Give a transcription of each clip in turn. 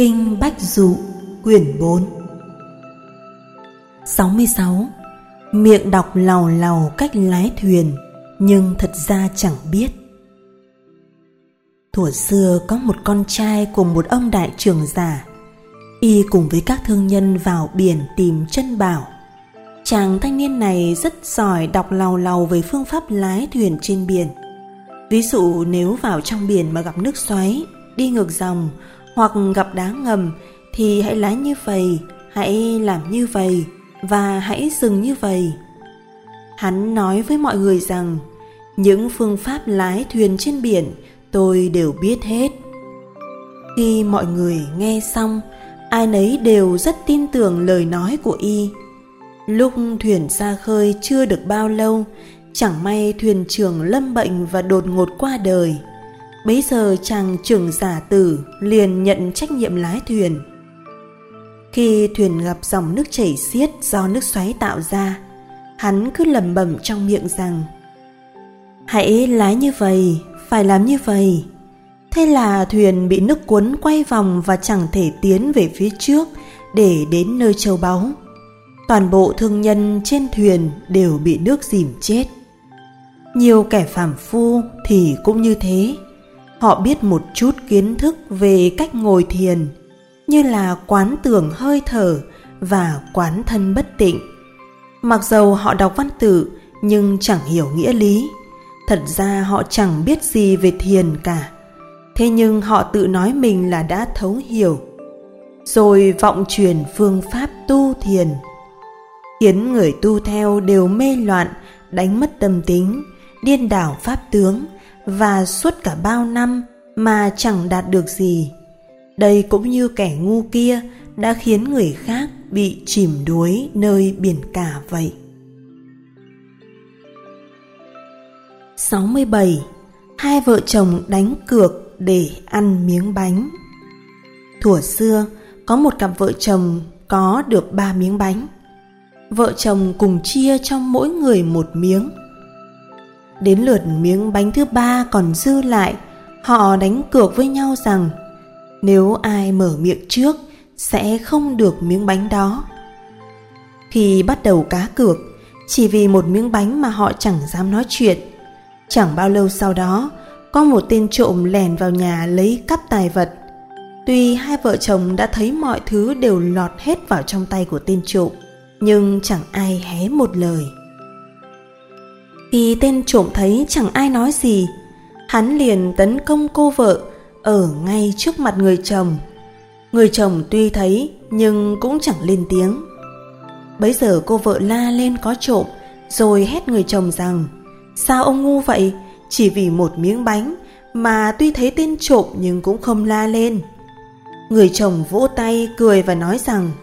Kinh Bách Dụ, quyển 4. 66. Miệng đọc làu làu cách lái thuyền, nhưng thật ra chẳng biết. Thuở xưa có một con trai của một ông đại trưởng giả. Y cùng với các thương nhân vào biển tìm chân bảo. Chàng thanh niên này rất giỏi đọc làu làu về phương pháp lái thuyền trên biển. Ví dụ nếu vào trong biển mà gặp nước xoáy, đi ngược dòng, hoặc gặp đá ngầm thì hãy lái như vậy, hãy làm như vậy và hãy dừng như vậy. Hắn nói với mọi người rằng những phương pháp lái thuyền trên biển tôi đều biết hết. Khi mọi người nghe xong, ai nấy đều rất tin tưởng lời nói của y. Lúc thuyền ra khơi chưa được bao lâu, chẳng may thuyền trưởng lâm bệnh và đột ngột qua đời. Bấy giờ chàng trưởng giả tử liền nhận trách nhiệm lái thuyền. Khi thuyền gặp dòng nước chảy xiết do nước xoáy tạo ra, hắn cứ lẩm bẩm trong miệng rằng hãy lái như vậy, phải làm như vậy. Thế là thuyền bị nước cuốn quay vòng và chẳng thể tiến về phía trước để đến nơi châu báu. Toàn bộ thương nhân trên thuyền đều bị nước dìm chết. Nhiều kẻ phàm phu thì cũng như thế. Họ biết một chút kiến thức về cách ngồi thiền, như là quán tưởng hơi thở và quán thân bất tịnh. Mặc dầu họ đọc văn tự nhưng chẳng hiểu nghĩa lý. Thật ra họ chẳng biết gì về thiền cả. Thế nhưng họ tự nói mình là đã thấu hiểu, rồi vọng truyền phương pháp tu thiền, khiến người tu theo đều mê loạn, đánh mất tâm tính, điên đảo pháp tướng, và suốt cả bao năm mà chẳng đạt được gì. Đây cũng như kẻ ngu kia đã khiến người khác bị chìm đuối nơi biển cả vậy. 67. Hai vợ chồng đánh cược để ăn miếng bánh. Thuở xưa có một cặp vợ chồng có được 3 miếng bánh. Vợ chồng cùng chia cho mỗi người một miếng. Đến lượt miếng bánh thứ 3 còn dư lại, họ đánh cược với nhau rằng nếu ai mở miệng trước sẽ không được miếng bánh đó. Khi bắt đầu cá cược, chỉ vì một miếng bánh mà họ chẳng dám nói chuyện. Chẳng bao lâu sau đó, có một tên trộm lèn vào nhà lấy cắp tài vật. Tuy hai vợ chồng đã thấy mọi thứ đều lọt hết vào trong tay của tên trộm, nhưng chẳng ai hé một lời. Khi tên trộm thấy chẳng ai nói gì, hắn liền tấn công cô vợ ở ngay trước mặt người chồng. Người chồng tuy thấy nhưng cũng chẳng lên tiếng. Bấy giờ cô vợ la lên có trộm, rồi hét người chồng rằng sao ông ngu vậy, chỉ vì một miếng bánh mà tuy thấy tên trộm nhưng cũng không la lên. Người chồng vỗ tay cười và nói rằng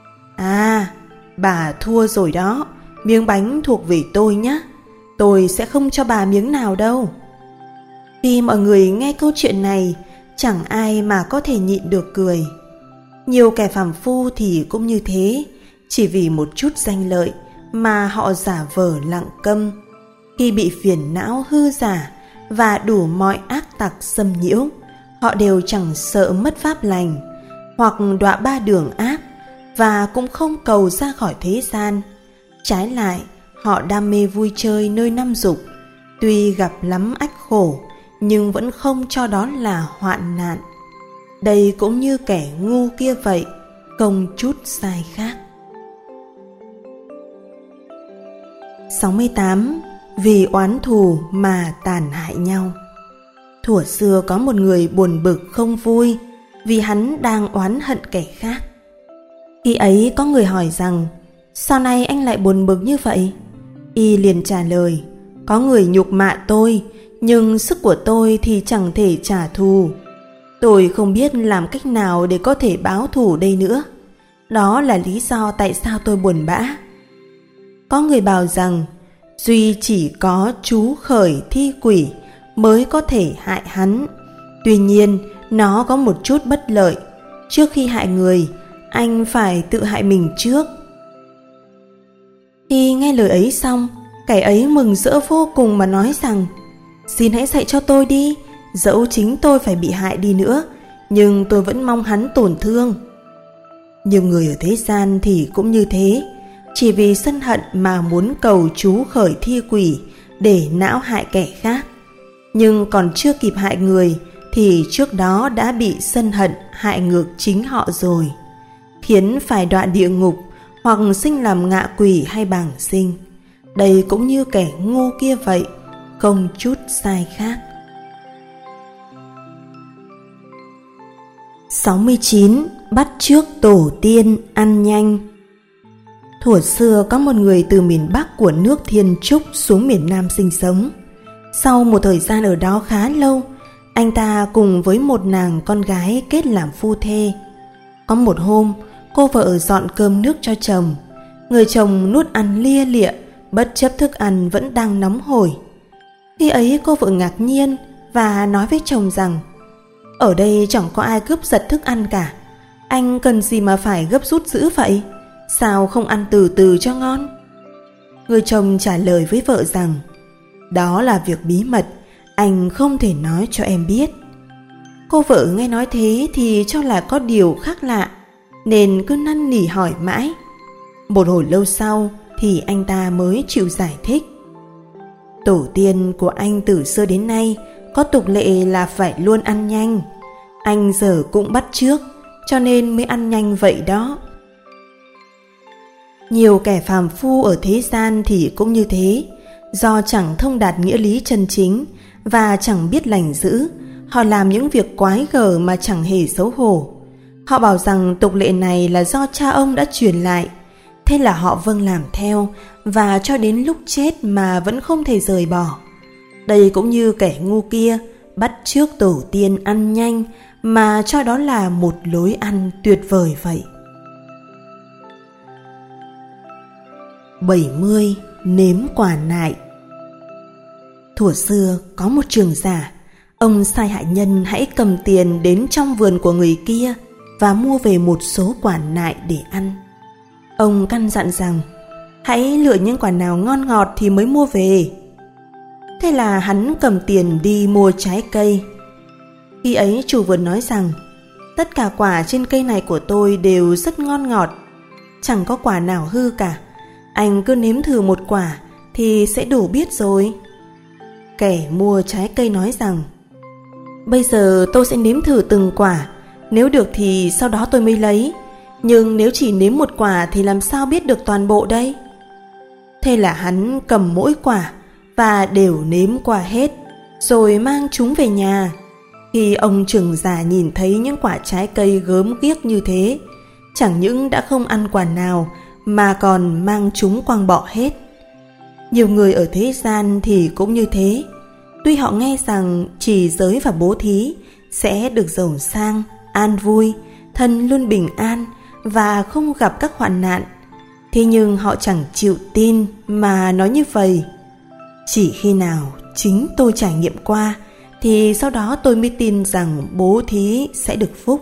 bà thua rồi đó, miếng bánh thuộc về tôi nhé, tôi sẽ không cho bà miếng nào đâu. Khi mọi người nghe câu chuyện này, chẳng ai mà có thể nhịn được cười. Nhiều kẻ phàm phu thì cũng như thế, chỉ vì một chút danh lợi mà họ giả vờ lặng câm. Khi bị phiền não hư giả và đủ mọi ác tặc xâm nhiễu, họ đều chẳng sợ mất pháp lành, hoặc đọa ba đường ác, và cũng không cầu ra khỏi thế gian. Trái lại, họ đam mê vui chơi nơi năm dục, tuy gặp lắm ách khổ nhưng vẫn không cho đó là hoạn nạn. Đây cũng như kẻ ngu kia vậy, không chút sai khác. 68. Vì oán thù mà tàn hại nhau. Thuở xưa có một người buồn bực không vui vì hắn đang oán hận kẻ khác. Khi ấy có người hỏi rằng sao nay anh lại buồn bực như vậy? Y liền trả lời, có người nhục mạ tôi, nhưng sức của tôi thì chẳng thể trả thù. Tôi không biết làm cách nào để có thể báo thù đây nữa. Đó là lý do tại sao tôi buồn bã. Có người bảo rằng duy chỉ có chú khởi thi quỷ mới có thể hại hắn. Tuy nhiên nó có một chút bất lợi. Trước khi hại người, anh phải tự hại mình trước. Khi nghe lời ấy xong, kẻ ấy mừng rỡ vô cùng mà nói rằng xin hãy dạy cho tôi đi, dẫu chính tôi phải bị hại đi nữa, nhưng tôi vẫn mong hắn tổn thương. Nhiều người ở thế gian thì cũng như thế, chỉ vì sân hận mà muốn cầu chú khởi thi quỷ để não hại kẻ khác. Nhưng còn chưa kịp hại người thì trước đó đã bị sân hận hại ngược chính họ rồi, khiến phải đọa địa ngục hoặc sinh làm ngạ quỷ hay bàng sinh. Đây cũng như kẻ ngu kia vậy, không chút sai khác. 69. Bắt chước tổ tiên ăn nhanh. Thuở xưa có một người từ miền Bắc của nước Thiên Trúc xuống miền Nam sinh sống. Sau một thời gian ở đó khá lâu, anh ta cùng với một nàng con gái kết làm phu thê. Có một hôm, cô vợ dọn cơm nước cho chồng. Người chồng nuốt ăn lia lịa, bất chấp thức ăn vẫn đang nóng hổi. Khi ấy cô vợ ngạc nhiên và nói với chồng rằng: ở đây chẳng có ai cướp giật thức ăn cả, anh cần gì mà phải gấp rút dữ vậy? Sao không ăn từ từ cho ngon? Người chồng trả lời với vợ rằng: đó là việc bí mật, anh không thể nói cho em biết. Cô vợ nghe nói thế thì cho là có điều khác lạ, nên cứ năn nỉ hỏi mãi. Một hồi lâu sau thì anh ta mới chịu giải thích: tổ tiên của anh từ xưa đến nay có tục lệ là phải luôn ăn nhanh. Anh giờ cũng bắt chước, cho nên mới ăn nhanh vậy đó. Nhiều kẻ phàm phu ở thế gian thì cũng như thế. Do chẳng thông đạt nghĩa lý chân chính và chẳng biết lành dữ, họ làm những việc quái gở mà chẳng hề xấu hổ. Họ bảo rằng tục lệ này là do cha ông đã truyền lại, thế là họ vâng làm theo, và cho đến lúc chết mà vẫn không thể rời bỏ. Đây cũng như kẻ ngu kia bắt chước tổ tiên ăn nhanh mà cho đó là một lối ăn tuyệt vời vậy. 70. Nếm quả nại. Thuở xưa có một trưởng giả, ông sai hạ nhân hãy cầm tiền đến trong vườn của người kia và mua về một số quả nại để ăn. Ông căn dặn rằng: hãy lựa những quả nào ngon ngọt thì mới mua về. Thế là hắn cầm tiền đi mua trái cây. Khi ấy chủ vườn nói rằng: tất cả quả trên cây này của tôi đều rất ngon ngọt, chẳng có quả nào hư cả. Anh cứ nếm thử một quả thì sẽ đủ biết rồi. Kẻ mua trái cây nói rằng: bây giờ tôi sẽ nếm thử từng quả, nếu được thì sau đó tôi mới lấy. Nhưng nếu chỉ nếm một quả thì làm sao biết được toàn bộ đây? Thế là hắn cầm mỗi quả và đều nếm qua hết, rồi mang chúng về nhà. Khi ông trưởng giả nhìn thấy những quả trái cây gớm ghiếc như thế, chẳng những đã không ăn quả nào mà còn mang chúng quăng bỏ hết. Nhiều người ở thế gian thì cũng như thế. Tuy họ nghe rằng trì giới và bố thí sẽ được giàu sang, an vui, thân luôn bình an và không gặp các hoạn nạn, thế nhưng họ chẳng chịu tin mà nói như vậy. Chỉ khi nào chính tôi trải nghiệm qua thì sau đó tôi mới tin rằng bố thí sẽ được phúc.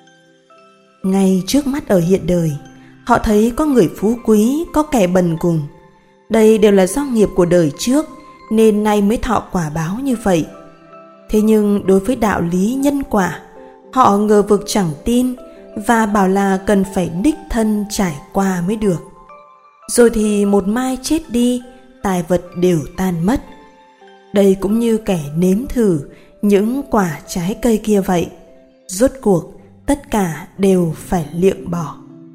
Ngay trước mắt ở hiện đời, họ thấy có người phú quý, có kẻ bần cùng. Đây đều là do nghiệp của đời trước nên nay mới thọ quả báo như vậy. Thế nhưng đối với đạo lý nhân quả, họ ngờ vực chẳng tin và bảo là cần phải đích thân trải qua mới được. Rồi thì một mai chết đi, tài vật đều tan mất. Đây cũng như kẻ nếm thử những quả trái cây kia vậy. Rốt cuộc tất cả đều phải liệng bỏ.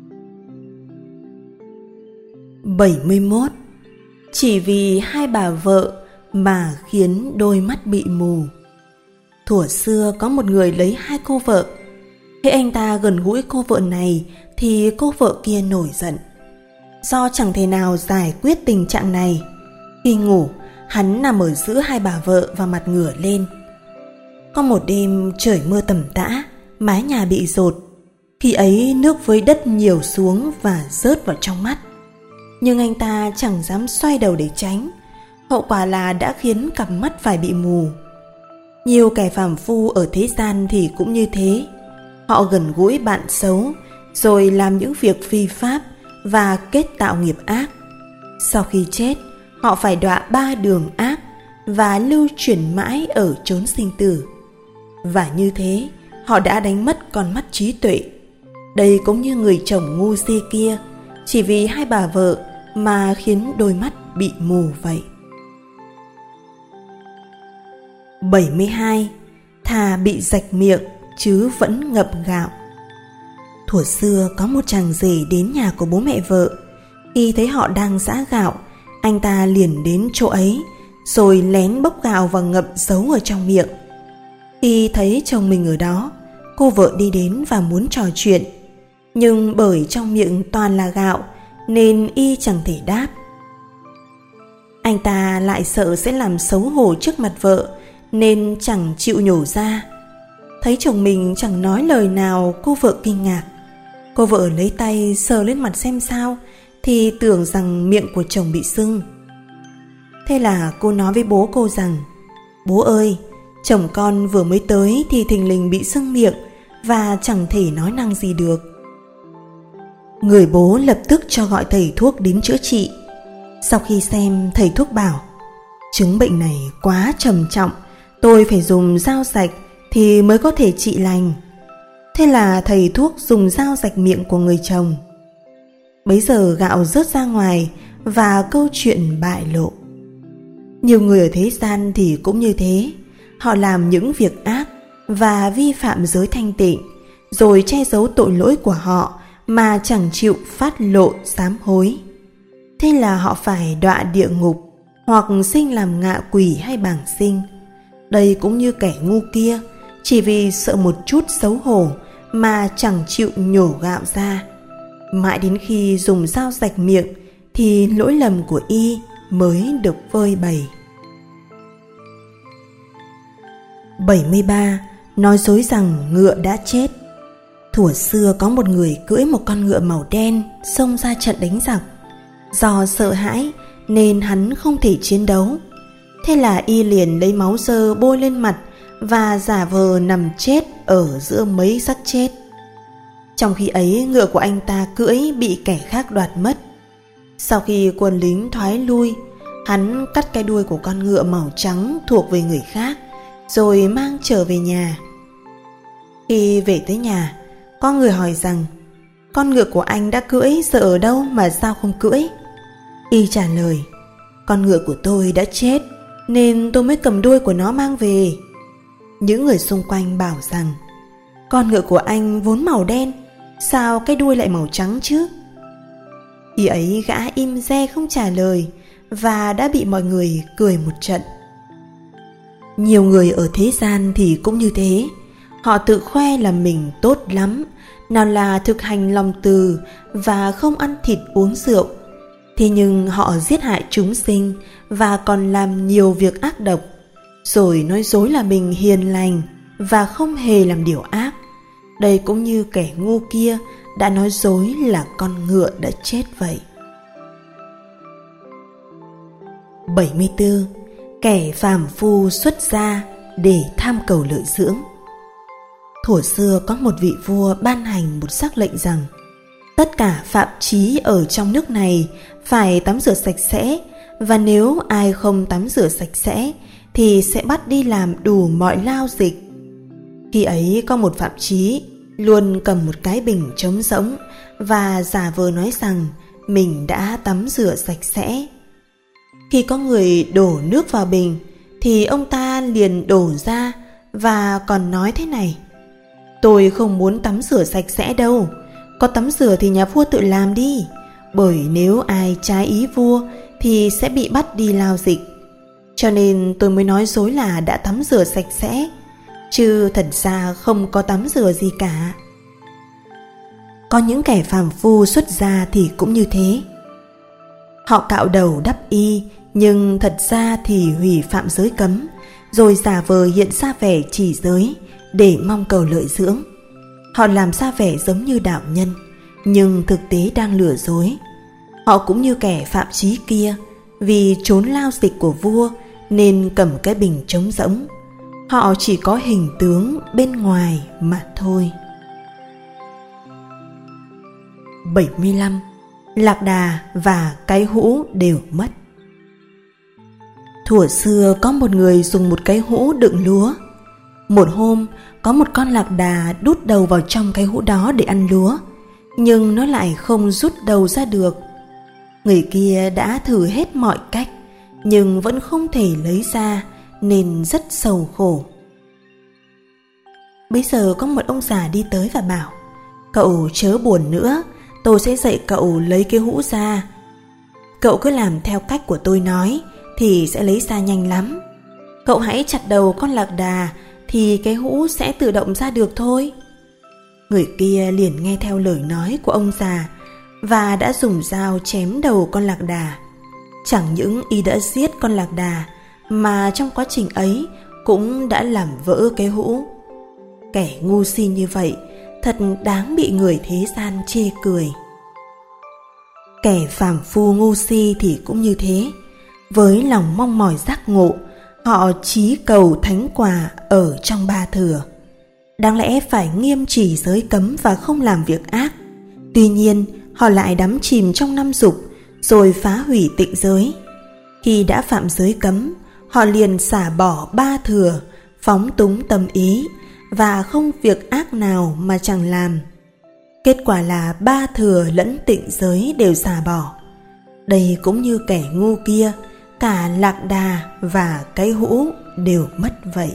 71. Chỉ vì hai bà vợ mà khiến đôi mắt bị mù. Thuở xưa có một người lấy hai cô vợ. Khi anh ta gần gũi cô vợ này thì cô vợ kia nổi giận. Do chẳng thể nào giải quyết tình trạng này, khi ngủ hắn nằm ở giữa hai bà vợ và mặt ngửa lên. Có một đêm trời mưa tầm tã, mái nhà bị dột. Khi ấy nước với đất nhiều xuống và rớt vào trong mắt. Nhưng anh ta chẳng dám xoay đầu để tránh. Hậu quả là đã khiến cặp mắt phải bị mù. Nhiều kẻ phàm phu ở thế gian thì cũng như thế. Họ gần gũi bạn xấu, rồi làm những việc phi pháp và kết tạo nghiệp ác. Sau khi chết, họ phải đọa 3 đường ác và lưu chuyển mãi ở chốn sinh tử. Và như thế, họ đã đánh mất con mắt trí tuệ. Đây cũng như người chồng ngu si kia, chỉ vì hai bà vợ mà khiến đôi mắt bị mù vậy. 72. Thà bị rạch miệng chứ vẫn ngậm gạo. Thuở xưa có một chàng rể đến nhà của bố mẹ vợ. Khi thấy họ đang giã gạo, anh ta liền đến chỗ ấy, rồi lén bốc gạo và ngậm giấu ở trong miệng. Khi thấy chồng mình ở đó, cô vợ đi đến và muốn trò chuyện, nhưng bởi trong miệng toàn là gạo nên y chẳng thể đáp. Anh ta lại sợ sẽ làm xấu hổ trước mặt vợ nên chẳng chịu nhổ ra. Thấy chồng mình chẳng nói lời nào, cô vợ kinh ngạc. Cô vợ lấy tay sờ lên mặt xem sao thì tưởng rằng miệng của chồng bị sưng. Thế là cô nói với bố cô rằng: "Bố ơi, chồng con vừa mới tới thì thình lình bị sưng miệng và chẳng thể nói năng gì được." Người bố lập tức cho gọi thầy thuốc đến chữa trị. Sau khi xem, thầy thuốc bảo: "Chứng bệnh này quá trầm trọng, tôi phải dùng dao rạch thì mới có thể trị lành." Thế là thầy thuốc dùng dao rạch miệng của người chồng. Bấy giờ gạo rớt ra ngoài và câu chuyện bại lộ. Nhiều người ở thế gian thì cũng như thế. Họ làm những việc ác và vi phạm giới thanh tịnh, rồi che giấu tội lỗi của họ mà chẳng chịu phát lộ sám hối. Thế là họ phải đọa địa ngục, hoặc sinh làm ngạ quỷ hay bảng sinh. Đây cũng như kẻ ngu kia, chỉ vì sợ một chút xấu hổ mà chẳng chịu nhổ gạo ra. Mãi đến khi dùng dao rạch miệng thì lỗi lầm của y mới được phơi bày. 73. Nói dối rằng ngựa đã chết. Thuở xưa có một người cưỡi một con ngựa màu đen xông ra trận đánh giặc. Do sợ hãi nên hắn không thể chiến đấu. Thế là y liền lấy máu dơ bôi lên mặt và giả vờ nằm chết ở giữa mấy xác chết. Trong khi ấy, ngựa của anh ta cưỡi bị kẻ khác đoạt mất. Sau khi quân lính thoái lui, hắn cắt cái đuôi của con ngựa màu trắng thuộc về người khác, rồi mang trở về nhà. Khi về tới nhà, có người hỏi rằng: "Con ngựa của anh đã cưỡi giờ ở đâu mà sao không cưỡi?" Y trả lời: "Con ngựa của tôi đã chết nên tôi mới cầm đuôi của nó mang về." Những người xung quanh bảo rằng: "Con ngựa của anh vốn màu đen, sao cái đuôi lại màu trắng chứ?" Khi ấy gã im re không trả lời và đã bị mọi người cười một trận. Nhiều người ở thế gian thì cũng như thế. Họ tự khoe là mình tốt lắm, nào là thực hành lòng từ và không ăn thịt uống rượu. Thế nhưng họ giết hại chúng sinh và còn làm nhiều việc ác độc, rồi nói dối là mình hiền lành và không hề làm điều ác. Đây cũng như kẻ ngu kia đã nói dối là con ngựa đã chết vậy. 74. Kẻ phàm phu xuất gia để tham cầu lợi dưỡng. Thuở xưa có một vị vua ban hành một sắc lệnh rằng tất cả phạm chí ở trong nước này phải tắm rửa sạch sẽ, và nếu ai không tắm rửa sạch sẽ thì sẽ bắt đi làm đủ mọi lao dịch. Khi ấy có một phạm chí luôn cầm một cái bình trống rỗng và giả vờ nói rằng mình đã tắm rửa sạch sẽ. Khi có người đổ nước vào bình thì ông ta liền đổ ra và còn nói thế này: "Tôi không muốn tắm rửa sạch sẽ đâu, có tắm rửa thì nhà vua tự làm đi, bởi nếu ai trái ý vua thì sẽ bị bắt đi lao dịch. Cho nên tôi mới nói dối là đã tắm rửa sạch sẽ, chứ thật ra không có tắm rửa gì cả." Có những kẻ phàm phu xuất gia thì cũng như thế. Họ cạo đầu đắp y, nhưng thật ra thì hủy phạm giới cấm, rồi giả vờ hiện ra vẻ chỉ giới để mong cầu lợi dưỡng. Họ làm ra vẻ giống như đạo nhân, nhưng thực tế đang lừa dối. Họ cũng như kẻ phạm chí kia, vì trốn lao dịch của vua nên cầm cái bình trống rỗng. Họ chỉ có hình tướng bên ngoài mà thôi. 75. Lạc đà và cái hũ đều mất. Thuở xưa có một người dùng một cái hũ đựng lúa. Một hôm, có một con lạc đà đút đầu vào trong cái hũ đó để ăn lúa, nhưng nó lại không rút đầu ra được. Người kia đã thử hết mọi cách, nhưng vẫn không thể lấy ra, nên rất sầu khổ. Bây giờ có một ông già đi tới và bảo: "Cậu chớ buồn nữa, tôi sẽ dạy cậu lấy cái hũ ra. Cậu cứ làm theo cách của tôi nói thì sẽ lấy ra nhanh lắm. Cậu hãy chặt đầu con lạc đà thì cái hũ sẽ tự động ra được thôi." Người kia liền nghe theo lời nói của ông già và đã dùng dao chém đầu con lạc đà. Chẳng những y đã giết con lạc đà, mà trong quá trình ấy cũng đã làm vỡ cái hũ. Kẻ ngu si như vậy thật đáng bị người thế gian chê cười. Kẻ phàm phu ngu si thì cũng như thế. Với lòng mong mỏi giác ngộ, họ chí cầu thánh quả ở trong ba thừa. Đáng lẽ phải nghiêm chỉ giới cấm và không làm việc ác. Tuy nhiên họ lại đắm chìm trong năm dục, rồi phá hủy tịnh giới. Khi đã phạm giới cấm, họ liền xả bỏ ba thừa, phóng túng tâm ý, và không việc ác nào mà chẳng làm. Kết quả là ba thừa lẫn tịnh giới đều xả bỏ. Đây cũng như kẻ ngu kia, cả lạc đà và cái hũ đều mất vậy.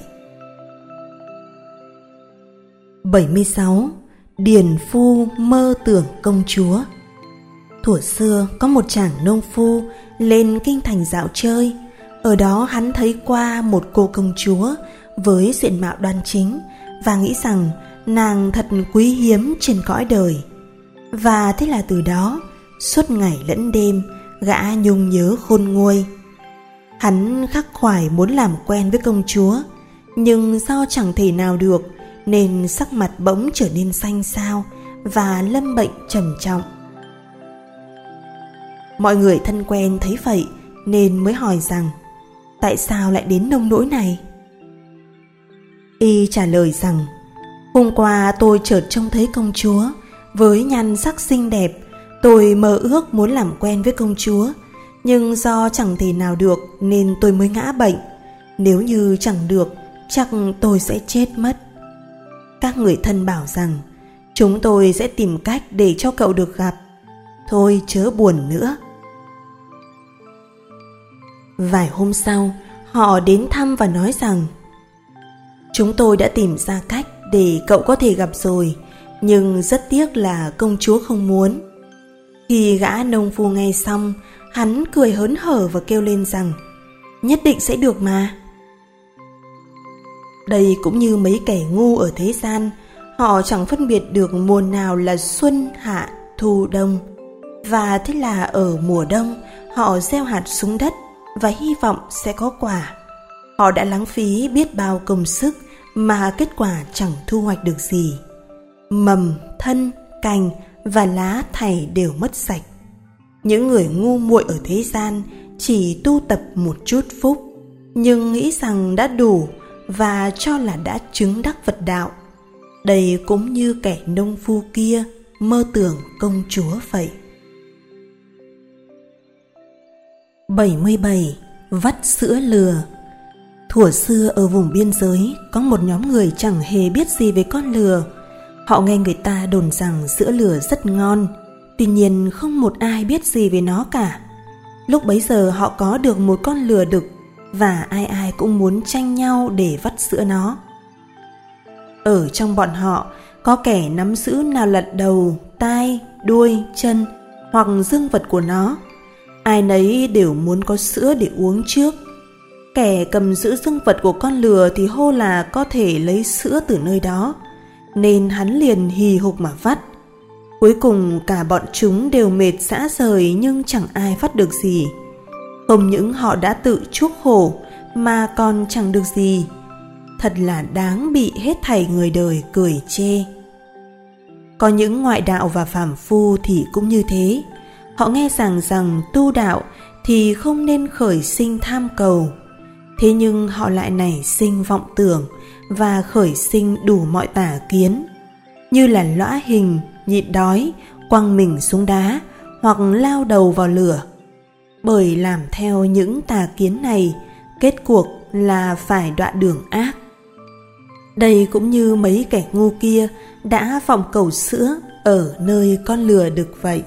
76. Điền phu mơ tưởng công chúa. Thuở xưa có một chàng nông phu lên kinh thành dạo chơi. Ở đó hắn thấy qua một cô công chúa với diện mạo đoan chính và nghĩ rằng nàng thật quý hiếm trên cõi đời. Và thế là từ đó, suốt ngày lẫn đêm, gã nhung nhớ khôn nguôi. Hắn khắc khoải muốn làm quen với công chúa, nhưng do chẳng thể nào được nên sắc mặt bỗng trở nên xanh xao và lâm bệnh trầm trọng. Mọi người thân quen thấy vậy nên mới hỏi rằng tại sao lại đến nông nỗi này. Y trả lời rằng: "Hôm qua tôi chợt trông thấy công chúa với nhan sắc xinh đẹp. Tôi mơ ước muốn làm quen với công chúa, nhưng do chẳng thể nào được nên tôi mới ngã bệnh. Nếu như chẳng được, chắc tôi sẽ chết mất." Các người thân bảo rằng: "Chúng tôi sẽ tìm cách để cho cậu được gặp. Thôi chớ buồn nữa." Vài hôm sau, họ đến thăm và nói rằng: "Chúng tôi đã tìm ra cách để cậu có thể gặp rồi, nhưng rất tiếc là công chúa không muốn." Khi gã nông phu nghe xong, hắn cười hớn hở và kêu lên rằng: "Nhất định sẽ được mà." Đây cũng như mấy kẻ ngu ở thế gian, họ chẳng phân biệt được mùa nào là xuân, hạ, thu, đông. Và thế là ở mùa đông, họ gieo hạt xuống đất và hy vọng sẽ có quả. Họ đã lãng phí biết bao công sức mà kết quả chẳng thu hoạch được gì. Mầm, thân, cành và lá thảy đều mất sạch. Những người ngu muội ở thế gian chỉ tu tập một chút phúc, nhưng nghĩ rằng đã đủ và cho là đã chứng đắc Phật đạo. Đây cũng như kẻ nông phu kia mơ tưởng công chúa vậy. 77. Vắt sữa lừa. Thuở xưa ở vùng biên giới có một nhóm người chẳng hề biết gì về con lừa. Họ nghe người ta đồn rằng sữa lừa rất ngon, tuy nhiên không một ai biết gì về nó cả. Lúc bấy giờ họ có được một con lừa đực và ai ai cũng muốn tranh nhau để vắt sữa nó. Ở trong bọn họ có kẻ nắm giữ nào là đầu, tai, đuôi, chân hoặc dương vật của nó. Ai nấy đều muốn có sữa để uống trước. Kẻ cầm giữ dương vật của con lừa thì hô là có thể lấy sữa từ nơi đó, nên hắn liền hì hục mà vắt. Cuối cùng cả bọn chúng đều mệt rã rời nhưng chẳng ai vắt được gì. Không những họ đã tự chuốc khổ mà còn chẳng được gì. Thật là đáng bị hết thảy người đời cười chê. Có những ngoại đạo và phàm phu thì cũng như thế. Họ nghe rằng tu đạo thì không nên khởi sinh tham cầu. Thế nhưng họ lại nảy sinh vọng tưởng và khởi sinh đủ mọi tà kiến, như là lõa hình, nhịn đói, quăng mình xuống đá hoặc lao đầu vào lửa. Bởi làm theo những tà kiến này, kết cuộc là phải đọa đường ác. Đây cũng như mấy kẻ ngu kia đã vọng cầu sữa ở nơi con lừa đực vậy.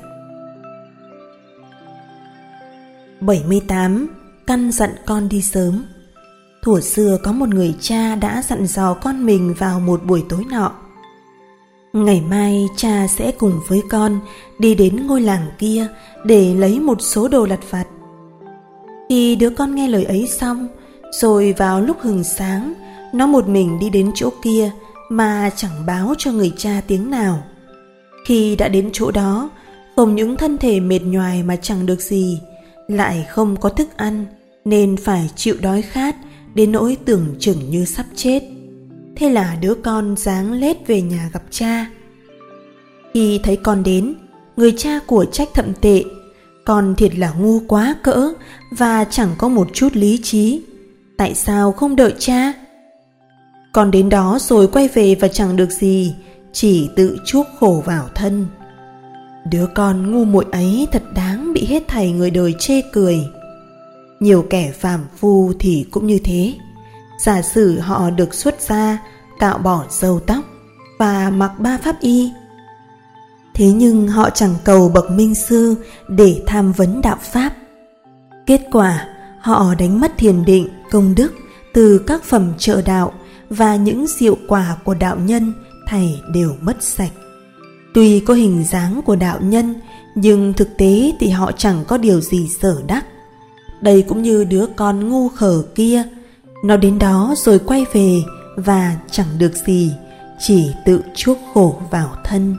78. Căn dặn con đi sớm. Thuở xưa có một người cha đã dặn dò con mình vào một buổi tối nọ: ngày mai cha sẽ cùng với con đi đến ngôi làng kia để lấy một số đồ lặt vặt. Khi đứa con nghe lời ấy xong, rồi vào lúc hừng sáng, nó một mình đi đến chỗ kia mà chẳng báo cho người cha tiếng nào. Khi đã đến chỗ đó, không những thân thể mệt nhoài mà chẳng được gì, lại không có thức ăn, nên phải chịu đói khát đến nỗi tưởng chừng như sắp chết. Thế là đứa con ráng lết về nhà gặp cha. Khi thấy con đến, người cha của trách thậm tệ: con thiệt là ngu quá cỡ và chẳng có một chút lý trí. Tại sao không đợi cha? Con đến đó rồi quay về và chẳng được gì, chỉ tự chuốc khổ vào thân. Đứa con ngu muội ấy thật đáng bị hết thảy người đời chê cười. Nhiều kẻ phàm phu thì cũng như thế. Giả sử họ được xuất gia, cạo bỏ râu tóc và mặc 3 pháp y, thế nhưng họ chẳng cầu bậc minh sư để tham vấn đạo pháp. Kết quả họ đánh mất thiền định, công đức từ các phẩm trợ đạo, và những diệu quả của đạo nhân thảy đều mất sạch. Tuy có hình dáng của đạo nhân, nhưng thực tế thì họ chẳng có điều gì sở đắc. Đây cũng như đứa con ngu khờ kia, nó đến đó rồi quay về và chẳng được gì, chỉ tự chuốc khổ vào thân.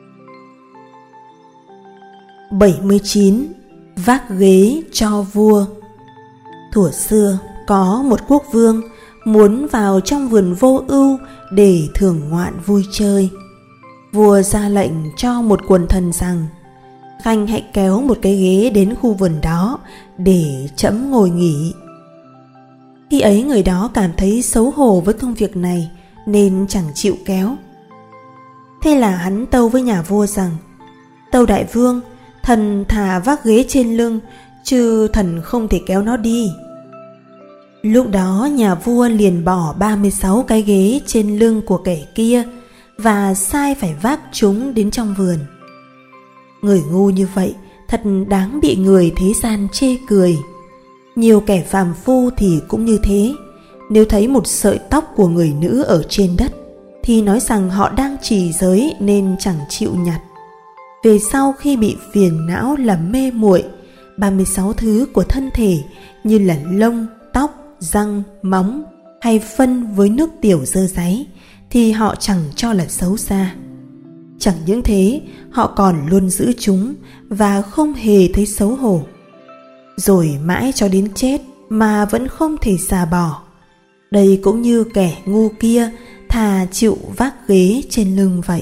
79. Vác ghế cho vua. Thuở xưa có một quốc vương muốn vào trong vườn Vô Ưu để thưởng ngoạn vui chơi. Vua ra lệnh cho một quần thần rằng: khanh hãy kéo một cái ghế đến khu vườn đó để trẫm ngồi nghỉ. Khi ấy người đó cảm thấy xấu hổ với công việc này nên chẳng chịu kéo. Thế là hắn tâu với nhà vua rằng: tâu đại vương, thần thà vác ghế trên lưng, chứ thần không thể kéo nó đi. Lúc đó nhà vua liền bỏ 36 cái ghế trên lưng của kẻ kia và sai phải vác chúng đến trong vườn. Người ngu như vậy thật đáng bị người thế gian chê cười. Nhiều kẻ phàm phu thì cũng như thế. Nếu thấy một sợi tóc của người nữ ở trên đất thì nói rằng họ đang trì giới nên chẳng chịu nhặt. Về sau khi bị phiền não làm mê muội, 36 thứ của thân thể như là lông, tóc, răng, móng hay phân với nước tiểu dơ dáy thì họ chẳng cho là xấu xa. Chẳng những thế, họ còn luôn giữ chúng và không hề thấy xấu hổ. Rồi mãi cho đến chết mà vẫn không thể xả bỏ. Đây cũng như kẻ ngu kia thà chịu vác ghế trên lưng vậy.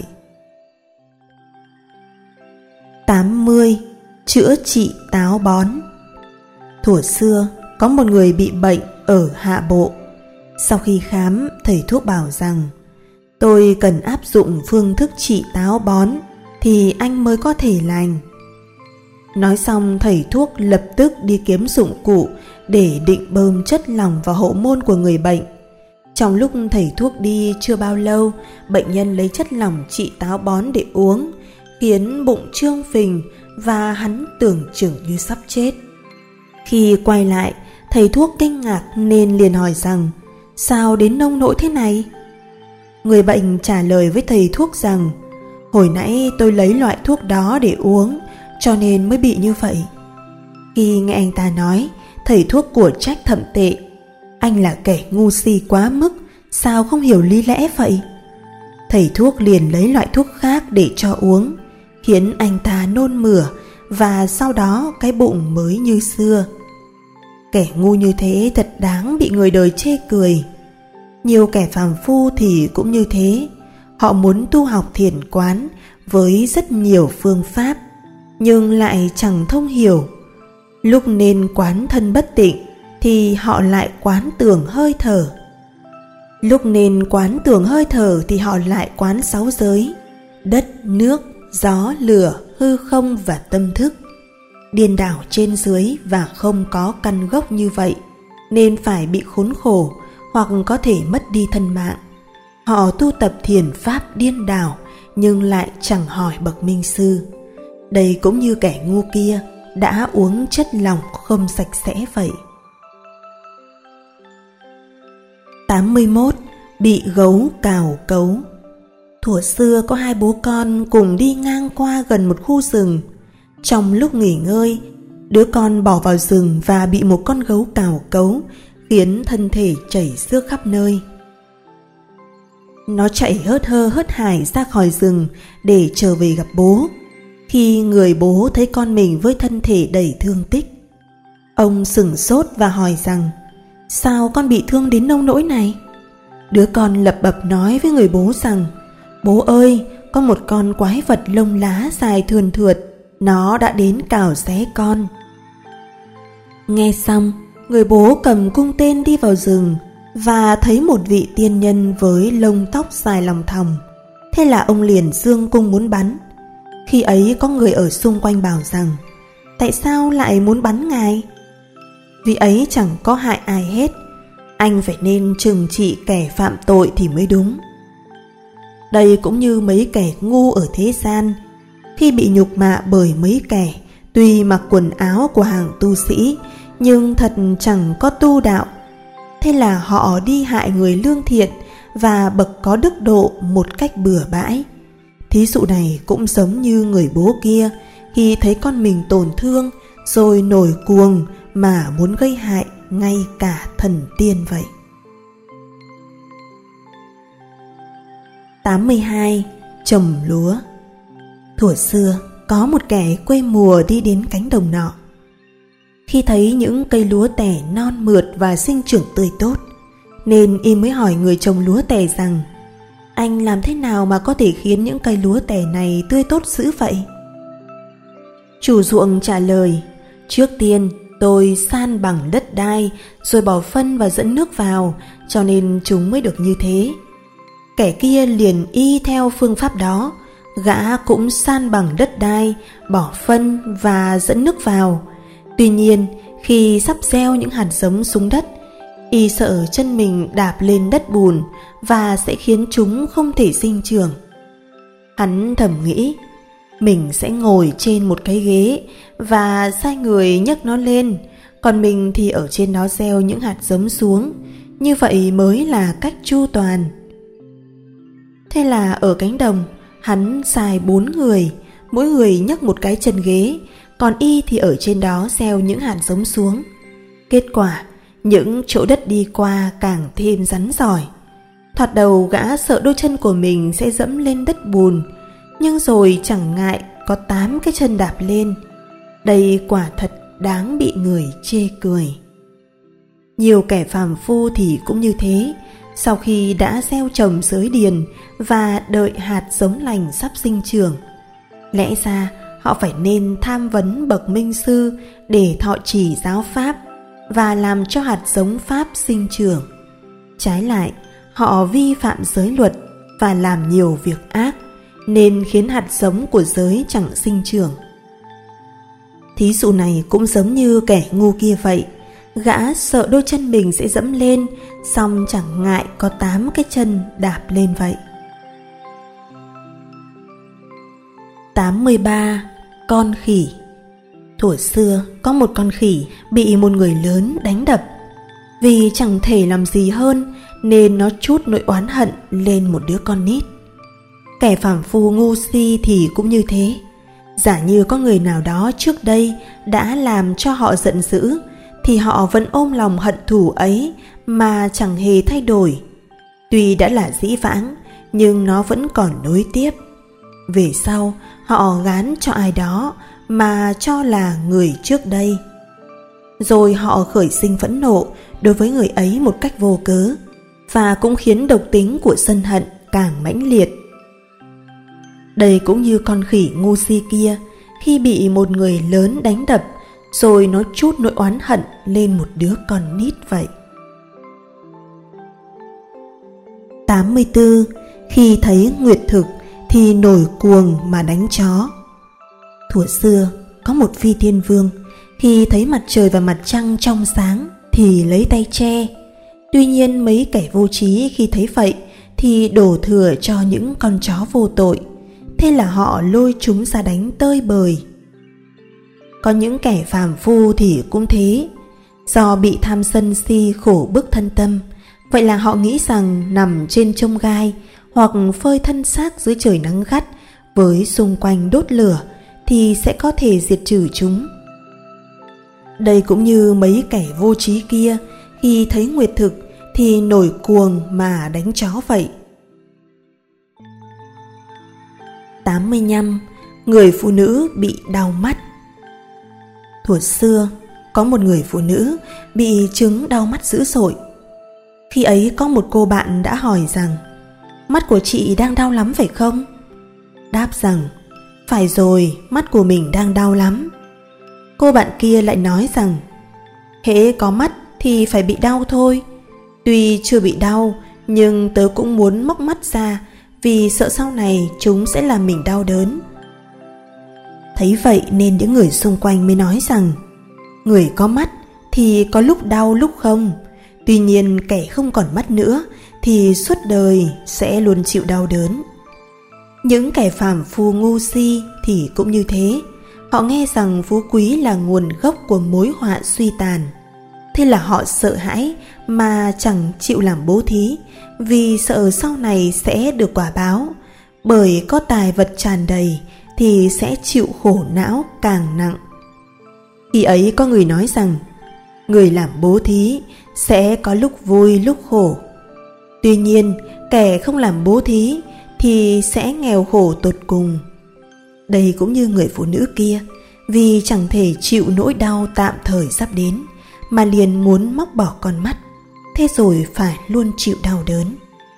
80. Chữa trị táo bón. Thuở xưa có một người bị bệnh ở Hạ Bộ. Sau khi khám, thầy thuốc bảo rằng: tôi cần áp dụng phương thức trị táo bón thì anh mới có thể lành. Nói xong, thầy thuốc lập tức đi kiếm dụng cụ để định bơm chất lỏng vào hậu môn của người bệnh. Trong lúc thầy thuốc đi chưa bao lâu, bệnh nhân lấy chất lỏng trị táo bón để uống, khiến bụng trương phình và hắn tưởng chừng như sắp chết. Khi quay lại, thầy thuốc kinh ngạc nên liền hỏi rằng: sao đến nông nỗi thế này? Người bệnh trả lời với thầy thuốc rằng: hồi nãy tôi lấy loại thuốc đó để uống, cho nên mới bị như vậy. Khi nghe anh ta nói, thầy thuốc của trách thậm tệ: anh là kẻ ngu si quá mức, sao không hiểu lý lẽ vậy? Thầy thuốc liền lấy loại thuốc khác để cho uống, khiến anh ta nôn mửa và sau đó cái bụng mới như xưa. Kẻ ngu như thế thật đáng bị người đời chê cười. Nhiều kẻ phàm phu thì cũng như thế. Họ muốn tu học thiền quán với rất nhiều phương pháp, nhưng lại chẳng thông hiểu. Lúc nên quán thân bất tịnh thì họ lại quán tưởng hơi thở. Lúc nên quán tưởng hơi thở thì họ lại quán 6 giới: đất, nước, gió, lửa, hư không và tâm thức. Điên đảo trên dưới và không có căn gốc như vậy nên phải bị khốn khổ hoặc có thể mất đi thân mạng. Họ tu tập thiền pháp điên đảo nhưng lại chẳng hỏi bậc minh sư. Đây cũng như kẻ ngu kia đã uống chất lỏng không sạch sẽ vậy. 81. Bị gấu cào cấu. Thuở xưa có hai bố con cùng đi ngang qua gần một khu rừng. Trong lúc nghỉ ngơi, đứa con bỏ vào rừng và bị một con gấu cào cấu, khiến thân thể chảy xước khắp nơi. Nó chạy hớt hơ hớt hải ra khỏi rừng để trở về gặp bố. Khi người bố thấy con mình với thân thể đầy thương tích, ông sửng sốt và hỏi rằng: sao con bị thương đến nông nỗi này? Đứa con lẩm bẩm nói với người bố rằng: bố ơi, có một con quái vật lông lá dài thườn thượt, nó đã đến cào xé con. Nghe xong, người bố cầm cung tên đi vào rừng và thấy một vị tiên nhân với lông tóc dài lòng thòng. Thế là ông liền giương cung muốn bắn. Khi ấy có người ở xung quanh bảo rằng: tại sao lại muốn bắn ngài? Vì ấy chẳng có hại ai hết, anh phải nên trừng trị kẻ phạm tội thì mới đúng. Đây cũng như mấy kẻ ngu ở thế gian, khi bị nhục mạ bởi mấy kẻ tuy mặc quần áo của hàng tu sĩ nhưng thật chẳng có tu đạo. Thế là họ đi hại người lương thiện và bậc có đức độ một cách bừa bãi. Thí dụ này cũng giống như người bố kia khi thấy con mình tổn thương rồi nổi cuồng mà muốn gây hại ngay cả thần tiên vậy. 82. Trồng lúa. Thuở xưa có một kẻ quê mùa đi đến cánh đồng nọ. Khi thấy những cây lúa tẻ non mượt và sinh trưởng tươi tốt, nên y mới hỏi người trồng lúa tẻ rằng: anh làm thế nào mà có thể khiến những cây lúa tẻ này tươi tốt dữ vậy? Chủ ruộng trả lời: trước tiên tôi san bằng đất đai, rồi bỏ phân và dẫn nước vào, cho nên chúng mới được như thế. Kẻ kia liền y theo phương pháp đó, gã cũng san bằng đất đai, bỏ phân và dẫn nước vào. Tuy nhiên, khi sắp gieo những hạt giống xuống đất, y sợ chân mình đạp lên đất bùn và sẽ khiến chúng không thể sinh trưởng. Hắn thầm nghĩ, mình sẽ ngồi trên một cái ghế và sai người nhấc nó lên, còn mình thì ở trên nó gieo những hạt giống xuống. Như vậy mới là cách chu toàn. Thế là ở cánh đồng, hắn sai 4 người, mỗi người nhấc một cái chân ghế, còn y thì ở trên đó gieo những hạt giống xuống. Kết quả, những chỗ đất đi qua càng thêm rắn giỏi. Thoạt đầu gã sợ đôi chân của mình sẽ dẫm lên đất bùn, nhưng rồi chẳng ngại có 8 cái chân đạp lên. Đây quả thật đáng bị người chê cười. Nhiều kẻ phàm phu thì cũng như thế. Sau khi đã gieo trồng dưới điền và đợi hạt giống lành sắp sinh trưởng, lẽ ra họ phải nên tham vấn bậc minh sư để thọ trì giáo pháp và làm cho hạt giống pháp sinh trưởng. Trái lại, họ vi phạm giới luật và làm nhiều việc ác, nên khiến hạt giống của giới chẳng sinh trưởng. Thí dụ này cũng giống như kẻ ngu kia vậy. Gã sợ đôi chân mình sẽ dẫm lên, song chẳng ngại có 8 cái chân đạp lên vậy. 83. Con khỉ. Thuở xưa có một con khỉ bị một người lớn đánh đập. Vì chẳng thể làm gì hơn nên nó trút nỗi oán hận lên một đứa con nít. Kẻ phàm phu ngu si thì cũng như thế. Giả như có người nào đó trước đây đã làm cho họ giận dữ, thì họ vẫn ôm lòng hận thù ấy mà chẳng hề thay đổi. Tuy đã là dĩ vãng, nhưng nó vẫn còn nối tiếp. Về sau, họ gán cho ai đó mà cho là người trước đây. Rồi họ khởi sinh phẫn nộ đối với người ấy một cách vô cớ, và cũng khiến độc tính của sân hận càng mãnh liệt. Đây cũng như con khỉ ngu si kia, khi bị một người lớn đánh đập, rồi nó trút nỗi oán hận lên một đứa con nít vậy. 84. Khi thấy nguyệt thực thì nổi cuồng mà đánh chó. Thuở xưa có một phi thiên vương, khi thấy mặt trời và mặt trăng trong sáng thì lấy tay che. Tuy nhiên mấy kẻ vô trí khi thấy vậy thì đổ thừa cho những con chó vô tội. Thế là họ lôi chúng ra đánh tơi bời. Có những kẻ phàm phu thì cũng thế, do bị tham sân si khổ bức thân tâm, vậy là họ nghĩ rằng nằm trên chông gai hoặc phơi thân xác dưới trời nắng gắt với xung quanh đốt lửa thì sẽ có thể diệt trừ chúng. Đây cũng như mấy kẻ vô trí kia, khi thấy nguyệt thực thì nổi cuồng mà đánh chó vậy. 85. Người phụ nữ bị đau mắt. Thuở xưa, có một người phụ nữ bị chứng đau mắt dữ dội. Khi ấy có một cô bạn đã hỏi rằng: mắt của chị đang đau lắm phải không? Đáp rằng: phải rồi, mắt của mình đang đau lắm. Cô bạn kia lại nói rằng: hễ có mắt thì phải bị đau thôi. Tuy chưa bị đau, nhưng tớ cũng muốn móc mắt ra, vì sợ sau này chúng sẽ làm mình đau đớn. Thấy vậy nên những người xung quanh mới nói rằng: người có mắt thì có lúc đau lúc không. Tuy nhiên kẻ không còn mắt nữa thì suốt đời sẽ luôn chịu đau đớn. Những kẻ phàm phu ngu si thì cũng như thế. Họ nghe rằng phú quý là nguồn gốc của mối họa suy tàn. Thế là họ sợ hãi mà chẳng chịu làm bố thí, vì sợ sau này sẽ được quả báo. Bởi có tài vật tràn đầy thì sẽ chịu khổ não càng nặng. Khi ấy có người nói rằng: người làm bố thí sẽ có lúc vui lúc khổ. Tuy nhiên kẻ không làm bố thí thì sẽ nghèo khổ tột cùng. Đây cũng như người phụ nữ kia, vì chẳng thể chịu nỗi đau tạm thời sắp đến mà liền muốn móc bỏ con mắt, thế rồi phải luôn chịu đau đớn.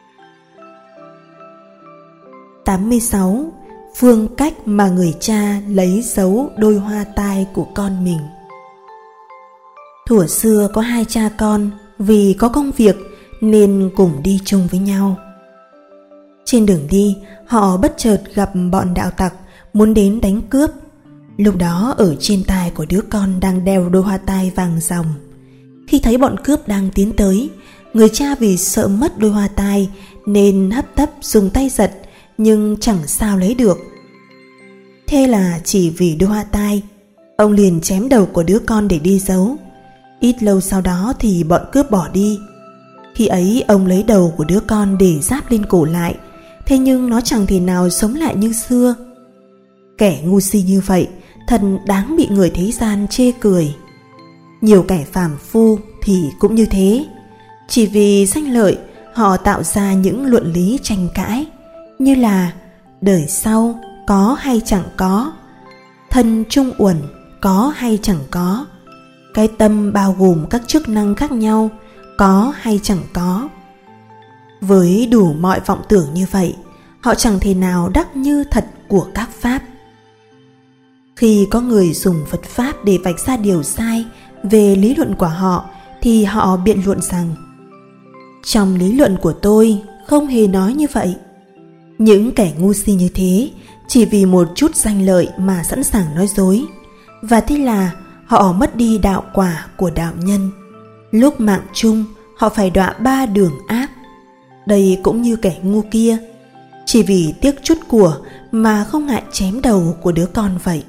86. Phương cách mà người cha lấy dấu đôi hoa tai của con mình. Thuở xưa có hai cha con, vì có công việc nên cùng đi chung với nhau. Trên đường đi, họ bất chợt gặp bọn đạo tặc muốn đến đánh cướp. Lúc đó ở trên tai của đứa con đang đeo đôi hoa tai vàng ròng. Khi thấy bọn cướp đang tiến tới, người cha vì sợ mất đôi hoa tai nên hấp tấp dùng tay giật, nhưng chẳng sao lấy được. Thế là chỉ vì đôi hoa tai, ông liền chém đầu của đứa con để đi giấu. Ít lâu sau đó thì bọn cướp bỏ đi. Khi ấy ông lấy đầu của đứa con để giáp lên cổ lại, thế nhưng nó chẳng thể nào sống lại như xưa. Kẻ ngu si như vậy thật đáng bị người thế gian chê cười. Nhiều kẻ phàm phu thì cũng như thế. Chỉ vì danh lợi, họ tạo ra những luận lý tranh cãi, như là đời sau có hay chẳng có, thân chung uẩn có hay chẳng có, cái tâm bao gồm các chức năng khác nhau có hay chẳng có. Với đủ mọi vọng tưởng như vậy, họ chẳng thể nào đắc như thật của các pháp. Khi có người dùng Phật Pháp để vạch ra điều sai về lý luận của họ, thì họ biện luận rằng: trong lý luận của tôi không hề nói như vậy. Những kẻ ngu si như thế chỉ vì một chút danh lợi mà sẵn sàng nói dối, và thế là họ mất đi đạo quả của đạo nhân. Lúc mạng chung họ phải đọa 3 đường ác. Đây cũng như kẻ ngu kia, chỉ vì tiếc chút của mà không ngại chém đầu của đứa con vậy.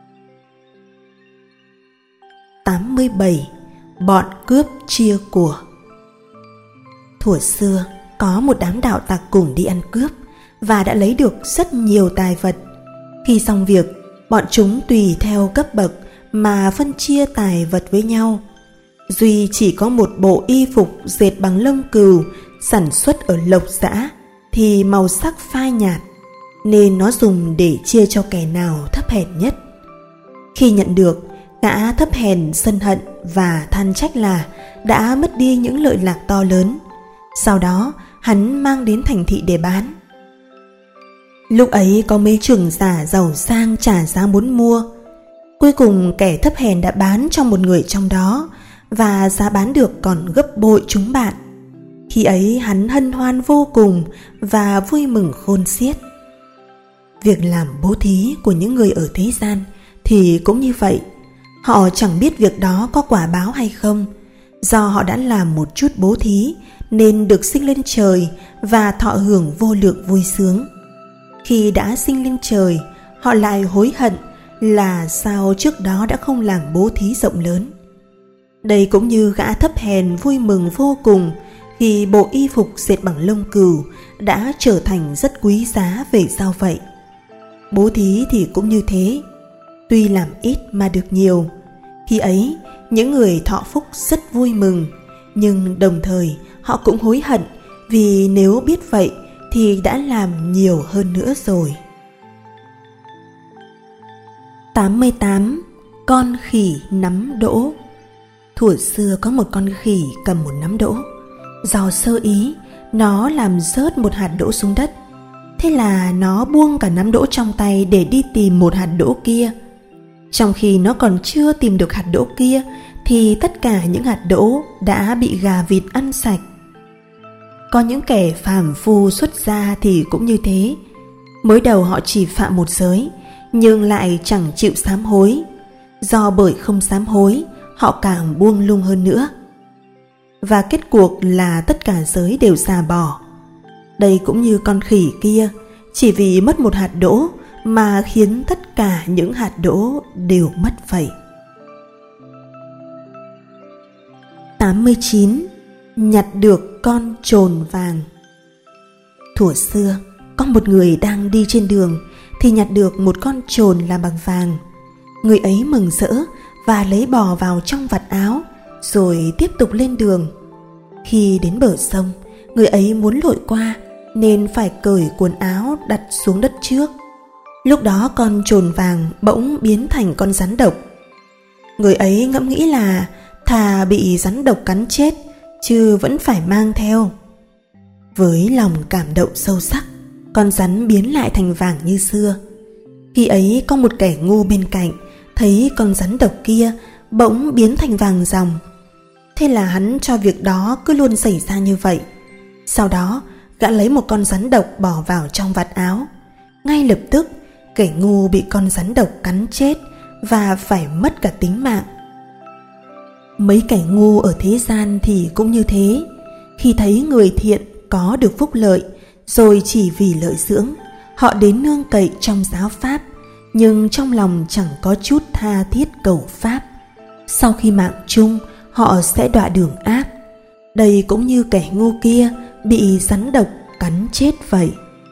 87. Bọn cướp chia của. Thuở xưa có một đám đạo tặc cùng đi ăn cướp và đã lấy được rất nhiều tài vật. Khi xong việc, bọn chúng tùy theo cấp bậc mà phân chia tài vật với nhau. Duy chỉ có một bộ y phục dệt bằng lông cừu sản xuất ở Lộc Giã thì màu sắc phai nhạt, nên nó dùng để chia cho kẻ nào thấp hèn nhất. Khi nhận được, gã thấp hèn sân hận và than trách là đã mất đi những lợi lạc to lớn. Sau đó hắn mang đến thành thị để bán. Lúc ấy có mấy trưởng giả giàu sang trả giá muốn mua. Cuối cùng kẻ thấp hèn đã bán cho một người trong đó, và giá bán được còn gấp bội chúng bạn. Khi ấy hắn hân hoan vô cùng và vui mừng khôn xiết. Việc làm bố thí của những người ở thế gian thì cũng như vậy. Họ chẳng biết việc đó có quả báo hay không, Do họ đã làm một chút bố thí nên được sinh lên trời và thọ hưởng vô lượng vui sướng. Khi đã sinh lên trời, họ lại hối hận là sao trước đó đã không làm bố thí rộng lớn. Đây cũng như gã thấp hèn vui mừng vô cùng khi bộ y phục dệt bằng lông cừu đã trở thành rất quý giá về sao vậy. Bố thí thì cũng như thế, tuy làm ít mà được nhiều. Khi ấy, những người thọ phúc rất vui mừng, nhưng đồng thời họ cũng hối hận vì nếu biết vậy thì đã làm nhiều hơn nữa rồi. 88. Con khỉ nắm đỗ. Thuở xưa có một con khỉ cầm một nắm đỗ. Do sơ ý, nó làm rớt một hạt đỗ xuống đất. Thế là nó buông cả nắm đỗ trong tay để đi tìm một hạt đỗ kia. Trong khi nó còn chưa tìm được hạt đỗ kia thì tất cả những hạt đỗ đã bị gà vịt ăn sạch. Có những kẻ phàm phu xuất gia thì cũng như thế. Mới đầu họ chỉ phạm một giới, nhưng lại chẳng chịu sám hối. Do bởi không sám hối, họ càng buông lung hơn nữa. Và kết cuộc là tất cả giới đều xà bỏ. Đây cũng như con khỉ kia, chỉ vì mất một hạt đỗ mà khiến tất cả những hạt đỗ đều mất vậy. 89. Nhặt được con trồn vàng. Thuở xưa, có một người đang đi trên đường thì nhặt được một con trồn làm bằng vàng. Người ấy mừng rỡ và lấy bò vào trong vạt áo, rồi tiếp tục lên đường. Khi đến bờ sông, người ấy muốn lội qua nên phải cởi quần áo đặt xuống đất trước. Lúc đó con trồn vàng bỗng biến thành con rắn độc. Người ấy ngẫm nghĩ là thà bị rắn độc cắn chết chứ vẫn phải mang theo. Với lòng cảm động sâu sắc, con rắn biến lại thành vàng như xưa. Khi ấy có một kẻ ngu bên cạnh thấy con rắn độc kia bỗng biến thành vàng ròng. Thế là hắn cho việc đó cứ luôn xảy ra như vậy. Sau đó gã lấy một con rắn độc bỏ vào trong vạt áo. Ngay lập tức kẻ ngu bị con rắn độc cắn chết và phải mất cả tính mạng. Mấy kẻ ngu ở thế gian thì cũng như thế. Khi thấy người thiện có được phúc lợi, rồi chỉ vì lợi dưỡng, họ đến nương cậy trong giáo pháp, nhưng trong lòng chẳng có chút tha thiết cầu pháp. Sau khi mạng chung, họ sẽ đọa đường ác. Đây cũng như kẻ ngu kia bị rắn độc cắn chết vậy.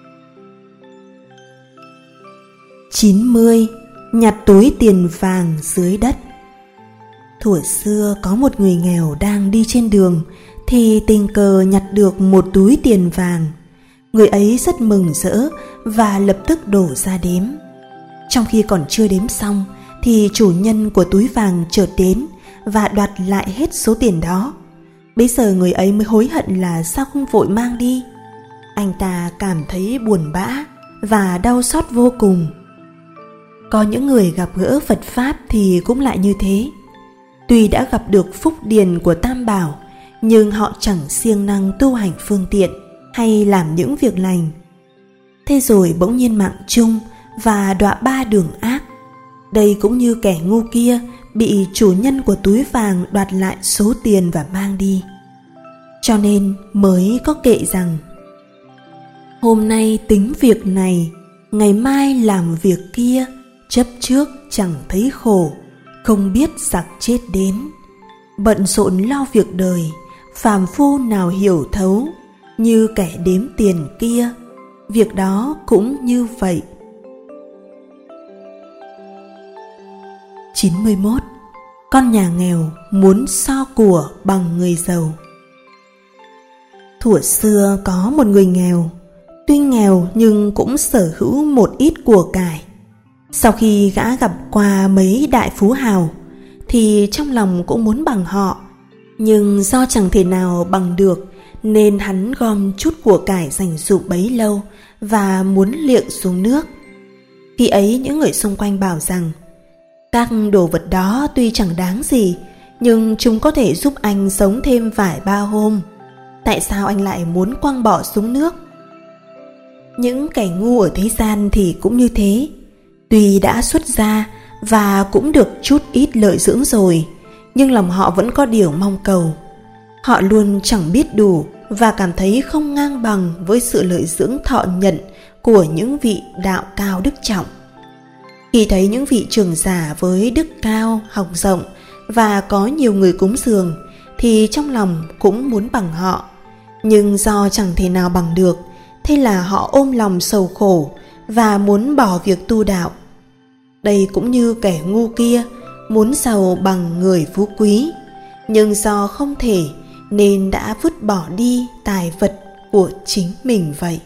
90. Nhặt túi tiền vàng dưới đất. Thuở xưa có một người nghèo đang đi trên đường thì tình cờ nhặt được một túi tiền vàng. Người ấy rất mừng rỡ và lập tức đổ ra đếm. Trong khi còn chưa đếm xong thì chủ nhân của túi vàng chợt đến và đoạt lại hết số tiền đó. Bấy giờ người ấy mới hối hận là sao không vội mang đi. Anh ta cảm thấy buồn bã và đau xót vô cùng. Có những người gặp gỡ Phật Pháp thì cũng lại như thế. Tuy đã gặp được phúc điền của Tam Bảo, nhưng họ chẳng siêng năng tu hành phương tiện hay làm những việc lành. Thế rồi bỗng nhiên mạng chung và đọa ba đường ác. Đây cũng như kẻ ngu kia bị chủ nhân của túi vàng đoạt lại số tiền và mang đi. Cho nên mới có kệ rằng: hôm nay tính việc này, ngày mai làm việc kia, chấp trước chẳng thấy khổ, không biết giặc chết đến. Bận rộn lo việc đời, phàm phu nào hiểu thấu, như kẻ đếm tiền kia, việc đó cũng như vậy. 91. Con nhà nghèo muốn so của bằng người giàu. Thuở xưa có một người nghèo, tuy nghèo nhưng cũng sở hữu một ít của cải. Sau khi gã gặp qua mấy đại phú hào thì trong lòng cũng muốn bằng họ, nhưng do chẳng thể nào bằng được nên hắn gom chút của cải dành dụm bấy lâu và muốn liệng xuống nước. Khi ấy những người xung quanh bảo rằng các đồ vật đó tuy chẳng đáng gì, nhưng chúng có thể giúp anh sống thêm vài ba hôm. Tại sao anh lại muốn quăng bỏ xuống nước? Những kẻ ngu ở thế gian thì cũng như thế. Tuy đã xuất gia và cũng được chút ít lợi dưỡng rồi, nhưng lòng họ vẫn có điều mong cầu. Họ luôn chẳng biết đủ và cảm thấy không ngang bằng với sự lợi dưỡng thọ nhận của những vị đạo cao đức trọng. Khi thấy những vị trưởng giả với đức cao, học rộng và có nhiều người cúng dường thì trong lòng cũng muốn bằng họ, nhưng do chẳng thể nào bằng được, thế là họ ôm lòng sầu khổ và muốn bỏ việc tu đạo. Đây cũng như kẻ ngu kia muốn giàu bằng người phú quý, nhưng do không thể nên đã vứt bỏ đi tài vật của chính mình vậy.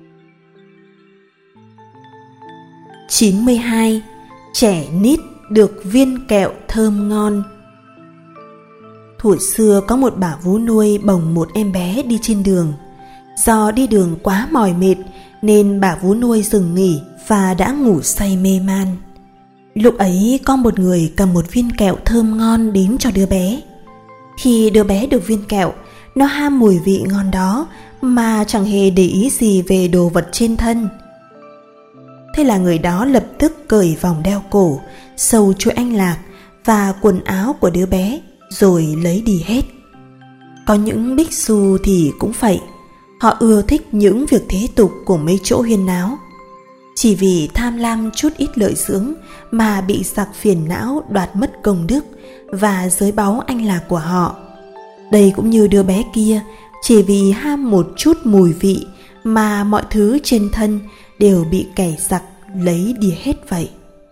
92. Trẻ nít được viên kẹo thơm ngon. Thuở xưa có một bà vú nuôi bồng một em bé đi trên đường. Do đi đường quá mỏi mệt nên bà vú nuôi dừng nghỉ và đã ngủ say mê man. Lúc ấy có một người cầm một viên kẹo thơm ngon đến cho đứa bé. Khi đứa bé được viên kẹo, nó ham mùi vị ngon đó mà chẳng hề để ý gì về đồ vật trên thân. Thế là người đó lập tức cởi vòng đeo cổ, sâu chuỗi anh lạc và quần áo của đứa bé rồi lấy đi hết. Có những bích xu thì cũng vậy, họ ưa thích những việc thế tục của mấy chỗ huyên náo. Chỉ vì tham lam chút ít lợi dưỡng mà bị giặc phiền não đoạt mất công đức và giới báu anh lạc của họ. Đây cũng như đứa bé kia, chỉ vì ham một chút mùi vị mà mọi thứ trên thân đều bị kẻ giặc lấy đi hết vậy.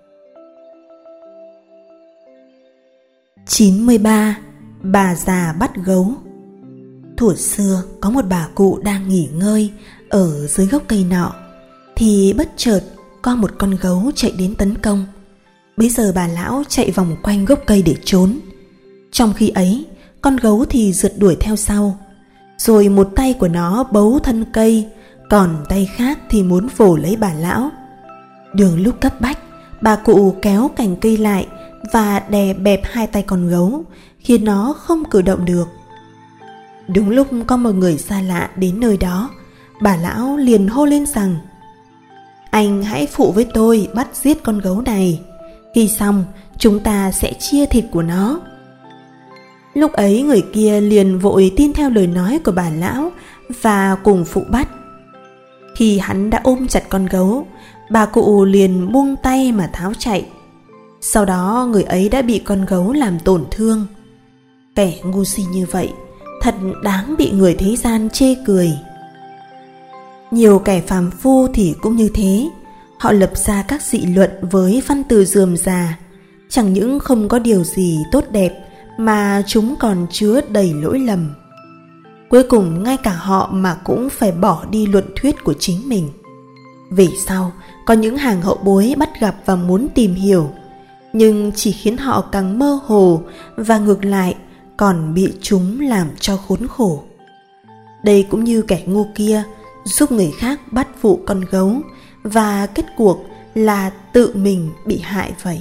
93. Bà già bắt gấu. Thuở xưa có một bà cụ đang nghỉ ngơi ở dưới gốc cây nọ, thì bất chợt có một con gấu chạy đến tấn công. Bấy giờ bà lão chạy vòng quanh gốc cây để trốn. Trong khi ấy, con gấu thì rượt đuổi theo sau, rồi một tay của nó bấu thân cây, còn tay khác thì muốn vồ lấy bà lão. Đường lúc cấp bách, bà cụ kéo cành cây lại và đè bẹp hai tay con gấu, khiến nó không cử động được. Đúng lúc có một người xa lạ đến nơi đó, bà lão liền hô lên rằng: "Anh hãy phụ với tôi bắt giết con gấu này. Khi xong, chúng ta sẽ chia thịt của nó." Lúc ấy người kia liền vội tin theo lời nói của bà lão và cùng phụ bắt. Khi hắn đã ôm chặt con gấu, bà cụ liền buông tay mà tháo chạy. Sau đó người ấy đã bị con gấu làm tổn thương. Kẻ ngu si như vậy thật đáng bị người thế gian chê cười. Nhiều kẻ phàm phu thì cũng như thế. Họ lập ra các dị luận với văn từ rườm rà, chẳng những không có điều gì tốt đẹp mà chúng còn chứa đầy lỗi lầm. Cuối cùng ngay cả họ mà cũng phải bỏ đi luận thuyết của chính mình. Về sau có những hàng hậu bối bắt gặp và muốn tìm hiểu, nhưng chỉ khiến họ càng mơ hồ và ngược lại còn bị chúng làm cho khốn khổ. Đây cũng như kẻ ngu kia giúp người khác bắt phụ con gấu, và kết cuộc là tự mình bị hại vậy.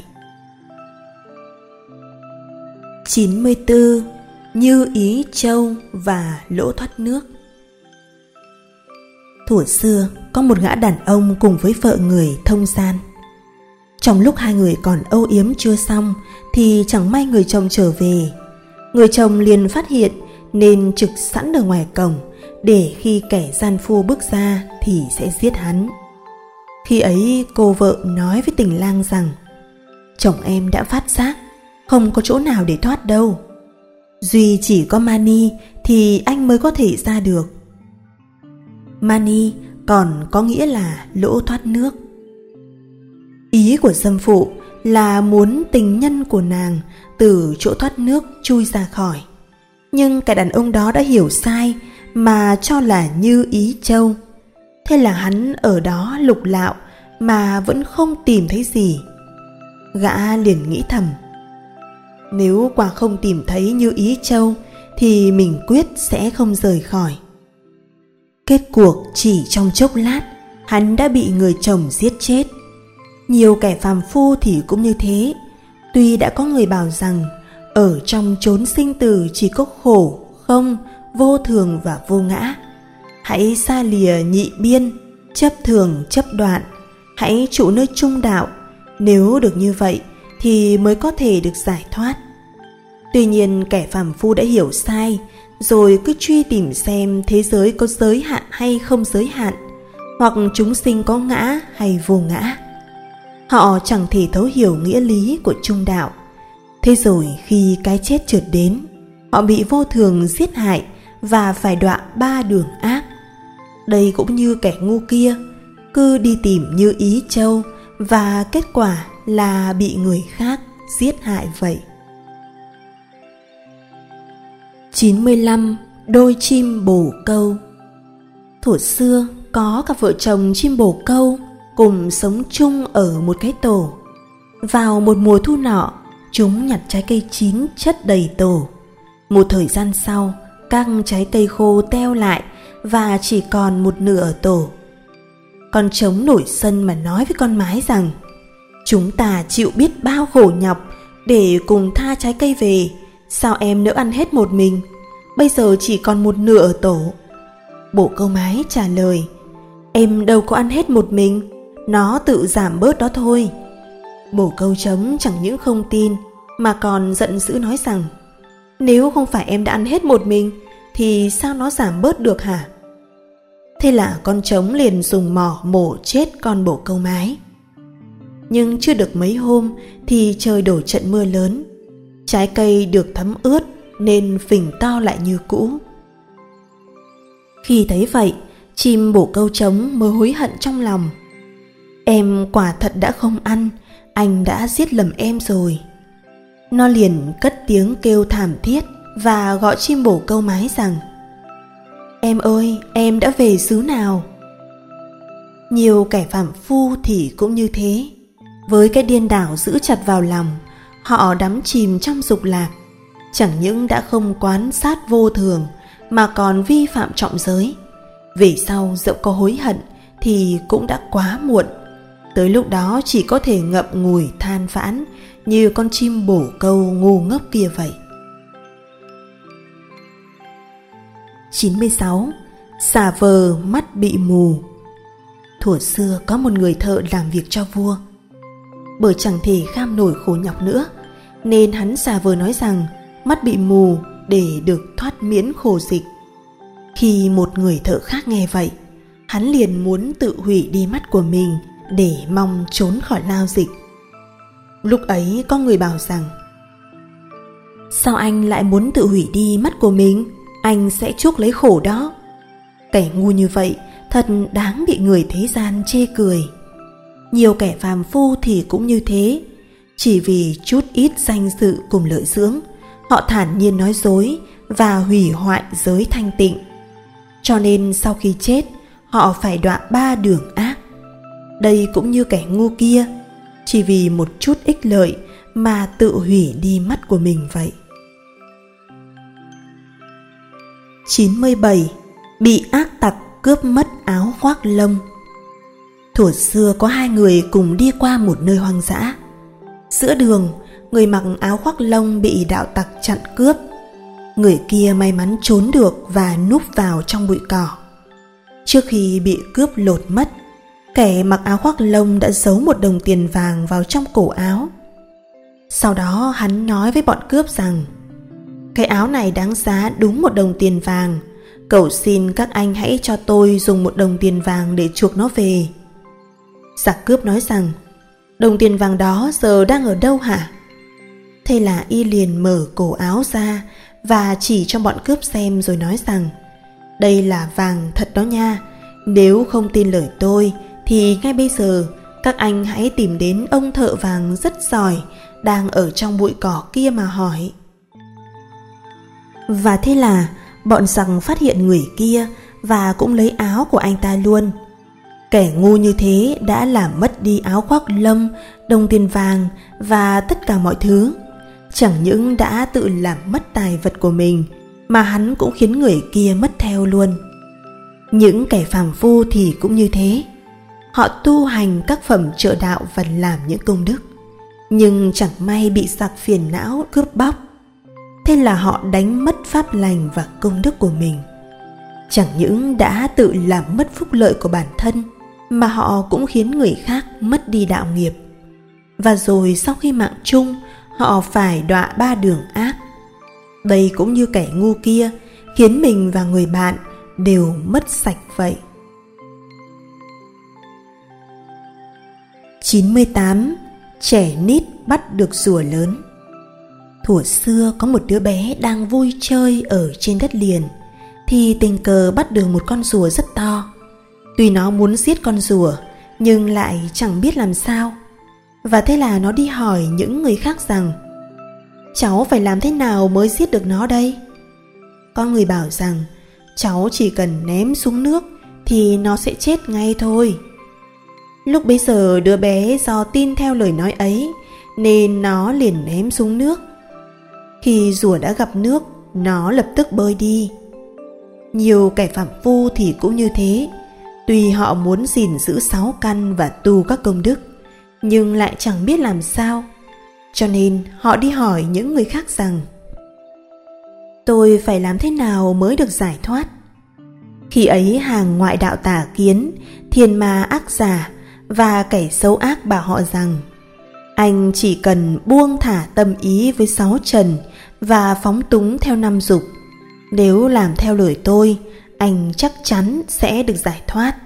94. Như ý châu và lỗ thoát nước. Thuở xưa có một gã đàn ông cùng với vợ người thông gian. Trong lúc hai người còn âu yếm chưa xong thì chẳng may người chồng trở về. Người chồng liền phát hiện nên trực sẵn ở ngoài cổng, để khi kẻ gian phu bước ra thì sẽ giết hắn. Khi ấy cô vợ nói với tình lang rằng: "Chồng em đã phát giác, không có chỗ nào để thoát đâu. Duy chỉ có mani thì anh mới có thể ra được." Mani còn có nghĩa là lỗ thoát nước. Ý của dâm phụ là muốn tình nhân của nàng từ chỗ thoát nước chui ra khỏi. Nhưng kẻ đàn ông đó đã hiểu sai mà cho là như ý châu. Thế là hắn ở đó lục lạo mà vẫn không tìm thấy gì. Gã liền nghĩ thầm: nếu quả không tìm thấy như ý châu thì mình quyết sẽ không rời khỏi. Kết cuộc chỉ trong chốc lát, hắn đã bị người chồng giết chết. Nhiều kẻ phàm phu thì cũng như thế. Tuy đã có người bảo rằng ở trong chốn sinh tử chỉ có khổ, không, vô thường và vô ngã. Hãy xa lìa nhị biên, chấp thường chấp đoạn, hãy trụ nơi trung đạo. Nếu được như vậy thì mới có thể được giải thoát. Tuy nhiên kẻ phàm phu đã hiểu sai, rồi cứ truy tìm xem thế giới có giới hạn hay không giới hạn, hoặc chúng sinh có ngã hay vô ngã. Họ chẳng thể thấu hiểu nghĩa lý của trung đạo. Thế rồi khi cái chết chợt đến, họ bị vô thường giết hại và phải đọa 3 đường ác. Đây cũng như kẻ ngu kia, cứ đi tìm như ý châu, và kết quả là bị người khác giết hại vậy. 95. Đôi chim bồ câu. Thuở xưa có cặp vợ chồng chim bồ câu cùng sống chung ở một cái tổ. Vào một mùa thu nọ, chúng nhặt trái cây chín chất đầy tổ. Một thời gian sau, các trái cây khô teo lại và chỉ còn một nửa ở tổ. Con trống nổi sân mà nói với con mái rằng: chúng ta chịu biết bao khổ nhọc để cùng tha trái cây về, sao em nỡ ăn hết một mình? Bây giờ chỉ còn một nửa ở tổ. Bồ câu mái trả lời: em đâu có ăn hết một mình, nó tự giảm bớt đó thôi. Bồ câu trống chẳng những không tin mà còn giận dữ nói rằng: nếu không phải em đã ăn hết một mình thì sao nó giảm bớt được hả? Thế là con trống liền dùng mỏ mổ chết con bồ câu mái. Nhưng chưa được mấy hôm thì trời đổ trận mưa lớn. Trái cây được thấm ướt nên phình to lại như cũ. Khi thấy vậy, chim bồ câu trống mới hối hận trong lòng. Em quả thật đã không ăn, anh đã giết lầm em rồi. Nó liền cất tiếng kêu thảm thiết và gọi chim bồ câu mái rằng: em ơi, em đã về xứ nào? Nhiều kẻ phàm phu thì cũng như thế. Với cái điên đảo giữ chặt vào lòng, họ đắm chìm trong dục lạc. Chẳng những đã không quán sát vô thường mà còn vi phạm trọng giới. Về sau dẫu có hối hận thì cũng đã quá muộn. Tới lúc đó chỉ có thể ngậm ngùi than vãn như con chim bồ câu ngu ngốc kia vậy. 96. Xà vờ mắt bị mù. Thuở xưa có một người thợ làm việc cho vua. Bởi chẳng thể kham nổi khổ nhọc nữa, nên hắn xà vờ nói rằng mắt bị mù để được thoát miễn khổ dịch. Khi một người thợ khác nghe vậy, hắn liền muốn tự hủy đi mắt của mình để mong trốn khỏi lao dịch. Lúc ấy có người bảo rằng: sao anh lại muốn tự hủy đi mắt của mình? Anh sẽ chuốc lấy khổ đó. Kẻ ngu như vậy thật đáng bị người thế gian chê cười. Nhiều kẻ phàm phu thì cũng như thế. Chỉ vì chút ít danh dự cùng lợi dưỡng, họ thản nhiên nói dối và hủy hoại giới thanh tịnh. Cho nên sau khi chết, họ phải đọa 3 đường ác. Đây cũng như kẻ ngu kia, chỉ vì một chút ích lợi mà tự hủy đi mắt của mình vậy. 97. Bị ác tặc cướp mất áo khoác lông. Thuở xưa có 2 người cùng đi qua một nơi hoang dã. Giữa đường, người mặc áo khoác lông bị đạo tặc chặn cướp. Người kia may mắn trốn được và núp vào trong bụi cỏ. Trước khi bị cướp lột mất, kẻ mặc áo khoác lông đã giấu một đồng tiền vàng vào trong cổ áo. Sau đó hắn nói với bọn cướp rằng: cái áo này đáng giá đúng 1 đồng tiền vàng, cầu xin các anh hãy cho tôi dùng 1 đồng tiền vàng để chuộc nó về. Giặc cướp nói rằng: đồng tiền vàng đó giờ đang ở đâu hả? Thế là y liền mở cổ áo ra và chỉ cho bọn cướp xem rồi nói rằng: đây là vàng thật đó nha. Nếu không tin lời tôi thì ngay bây giờ các anh hãy tìm đến ông thợ vàng rất giỏi đang ở trong bụi cỏ kia mà hỏi. Và thế là bọn giặc phát hiện người kia và cũng lấy áo của anh ta luôn. Kẻ ngu như thế đã làm mất đi áo khoác lông, đồng tiền vàng và tất cả mọi thứ. Chẳng những đã tự làm mất tài vật của mình mà hắn cũng khiến người kia mất theo luôn. Những kẻ phàm phu thì cũng như thế. Họ tu hành các phẩm trợ đạo và làm những công đức, nhưng chẳng may bị giặc phiền não cướp bóc. Thế là họ đánh mất pháp lành và công đức của mình. Chẳng những đã tự làm mất phúc lợi của bản thân mà họ cũng khiến người khác mất đi đạo nghiệp. Và rồi sau khi mạng chung, họ phải đọa 3 đường ác, Đây cũng như kẻ ngu kia, khiến mình và người bạn đều mất sạch vậy. 98. Trẻ nít bắt được rùa lớn. Thuở xưa có một đứa bé đang vui chơi ở trên đất liền, thì tình cờ bắt được một con rùa rất to. Tuy nó muốn giết con rùa, nhưng lại chẳng biết làm sao. Và thế là nó đi hỏi những người khác rằng: cháu phải làm thế nào mới giết được nó đây? Có người bảo rằng cháu chỉ cần ném xuống nước thì nó sẽ chết ngay thôi. Lúc bấy giờ đứa bé do tin theo lời nói ấy nên nó liền ném xuống nước. Khi rùa đã gặp nước, nó lập tức bơi đi. Nhiều kẻ phàm phu thì cũng như thế. Tuy họ muốn gìn giữ 6 căn và tu các công đức, nhưng lại chẳng biết làm sao. Cho nên họ đi hỏi những người khác rằng: tôi phải làm thế nào mới được giải thoát? Khi ấy hàng ngoại đạo tà kiến, thiên ma ác giả và kẻ xấu ác bảo họ rằng: anh chỉ cần buông thả tâm ý với 6 trần và phóng túng theo 5 dục. Nếu làm theo lời tôi, anh chắc chắn sẽ được giải thoát.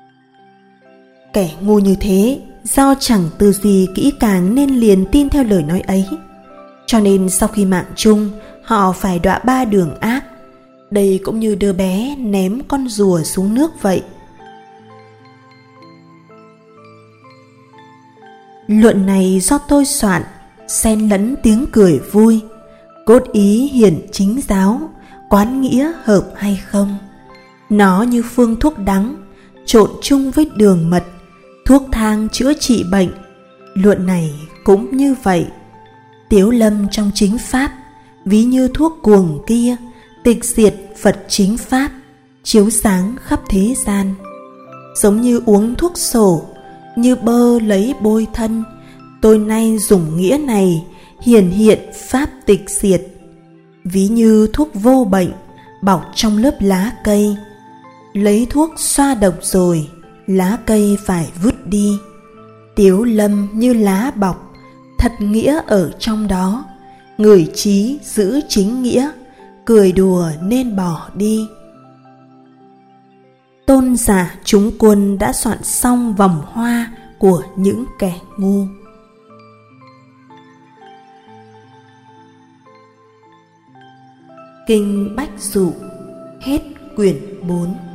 Kẻ ngu như thế, do chẳng tư duy kỹ càng nên liền tin theo lời nói ấy. Cho nên sau khi mạng chung, họ phải đọa 3 đường ác. Đây cũng như đứa bé ném con rùa xuống nước vậy. Luận này do tôi soạn, xen lẫn tiếng cười vui, cốt ý hiển chính giáo, quán nghĩa hợp hay không. Nó như phương thuốc đắng trộn chung với đường mật, thuốc thang chữa trị bệnh. Luận này cũng như vậy. Tiếu lâm trong chính pháp, ví như thuốc cuồng kia, tịch diệt Phật chính pháp, chiếu sáng khắp thế gian. Giống như uống thuốc sổ, như bơ lấy bôi thân, tôi nay dùng nghĩa này, hiển hiện pháp tịch diệt. Ví như thuốc vô bệnh, bọc trong lớp lá cây. Lấy thuốc xoa độc rồi, lá cây phải vứt đi. Tiếu lâm như lá bọc, thật nghĩa ở trong đó. Người trí giữ chính nghĩa, cười đùa nên bỏ đi. Tôn giả chúng quân đã soạn xong vòng hoa của những kẻ ngu. Kinh Bách Dụ. Hết quyển 4.